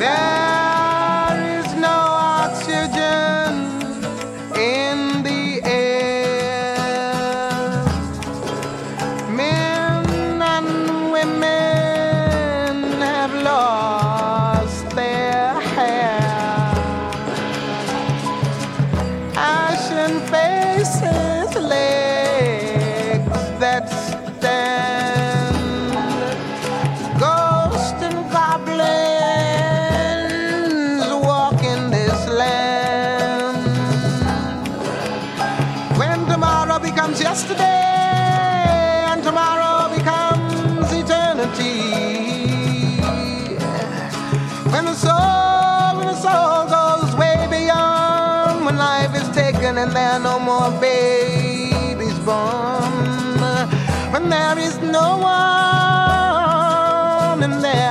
There is no oxygen in the air. Men and women have lost their hair. Ashen faces, legs that stand, ghosts and goblins walk in this land. When tomorrow becomes yesterday and tomorrow becomes eternity, when the soul goes way beyond, when life is taken and there are no more babies born, when there is no one and there